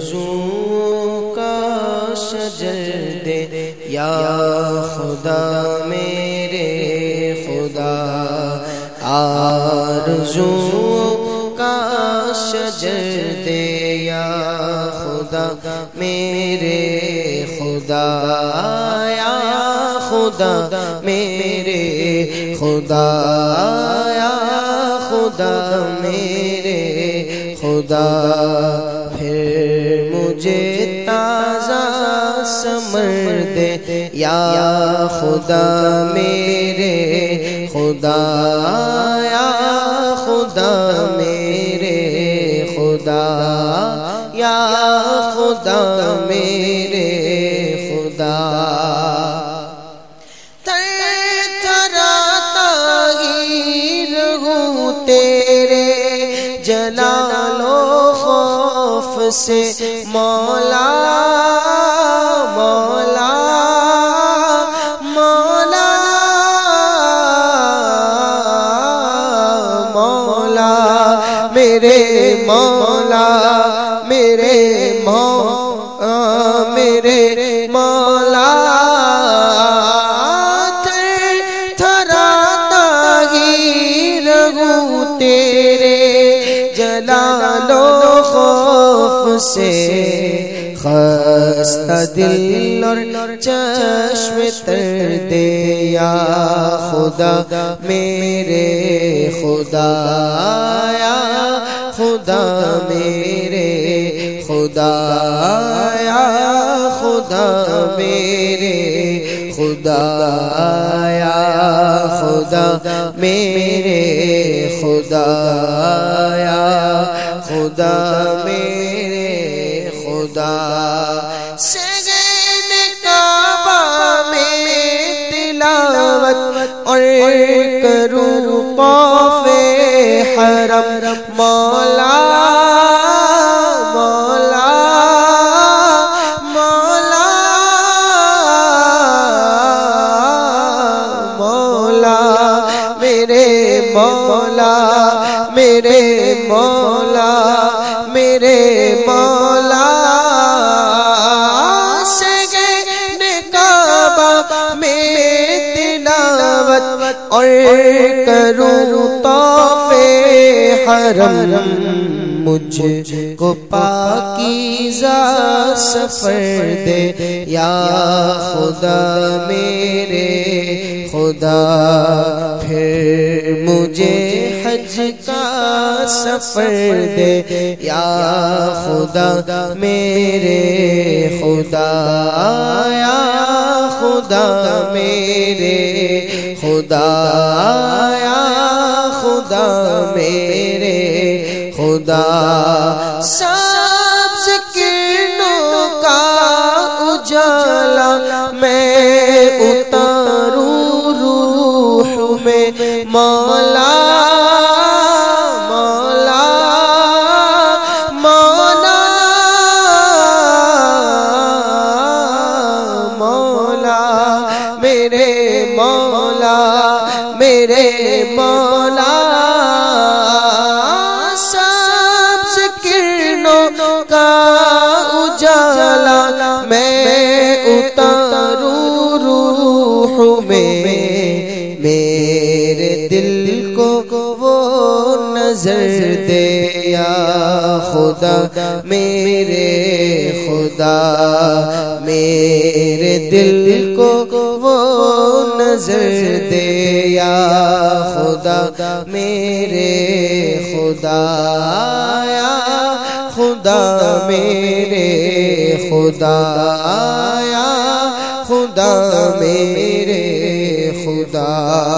آرزوؤں کا شجر دے یا خدا میرے خدا، آرزوؤں کا شجر دے یا خدا میرے خدا، یا خدا میرے خدا، یا خدا میرے خدا، پھر مجھے تازہ ثمر دے یا خدا میرے خدا، یا خدا میرے خدا، یا خدا میرے خدا۔ تھرتھراتا ہی رہوں تیرے جلال و خوف سے مولا، مولا مولا مولا میرے مولا، میرے میرے مولا، تھرتھراتا ہی رہوں تیرے جلال و خوف سے، خستہ دل اور چشم تر دے یا خدا میرے خدا، یا خدا میرے خدا، یا خدا میرے خدا، یا خدا میرے خدا، یا خدا میرے خدا۔ سجن کعبہ میں تلاوت اور کروں طواف حرم، مولا مولا مولا مولا میرے مولا، میرے مولا، میرے مولا، سجن کعبہ میں تلاوت اور کروں طواف حرم، مجھ کو پاکیزہ سفر دے یا خدا میرے خدا، پھر مجھے حج کا سفر دے یا خدا میرے خدا، یا خدا میرے خدا، یا خدا میرے خدا۔ سبز کرنوں کا اجالا میں اتاروں روح میں، مولا مولا مولا مولا میرے مولا، میرے مولا، سبز کرنوں کا اجالا میں اتاروں روح میں، میرے دل کو وہ نظر دے یا خدا میرے خدا، میرے دل کو وہ نظر دے یا خدا میرے خدا، یا خدا میرے خدا، یا خدا میرے خدا۔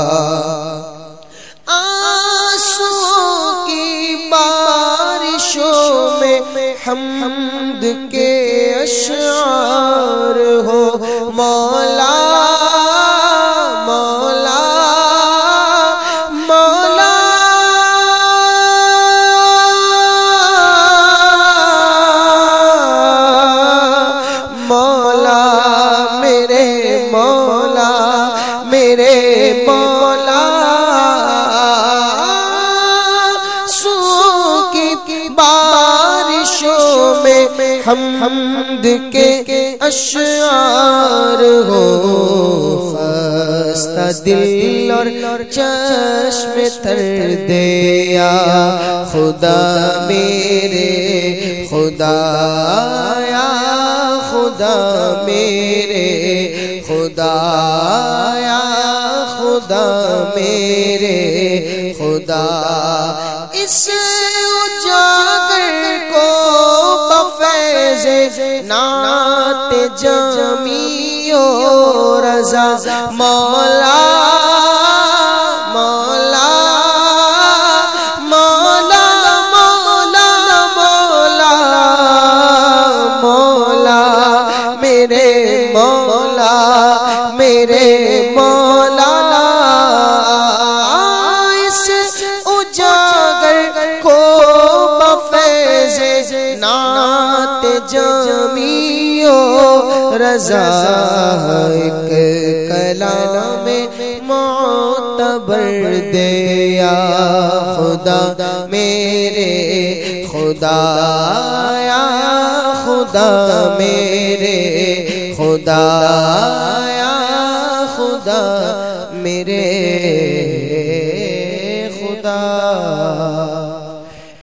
آنسوؤں کی بارشوں میں حمد کے اشعار ہو، مولا مولا مولا مولا میرے مولا، میرے مولا، سو کی بارشوں میں حمد کے اشعار ہو خستہ دل اور چشم تر دے یا خدا میرے خدا یا خدا میرے خدا یا خدا میرے خدا اس اجاگر کو بفیض نعت جمی و رضا مولا مولا مولا مولا مولا مولا میرے مولا میرے مولا اس اجاگر کو بفیض نعت جمی و رضا ایک کلام معتبر دے یا خدا میرے خدا یا خدا میرے خدا یا خدا میرے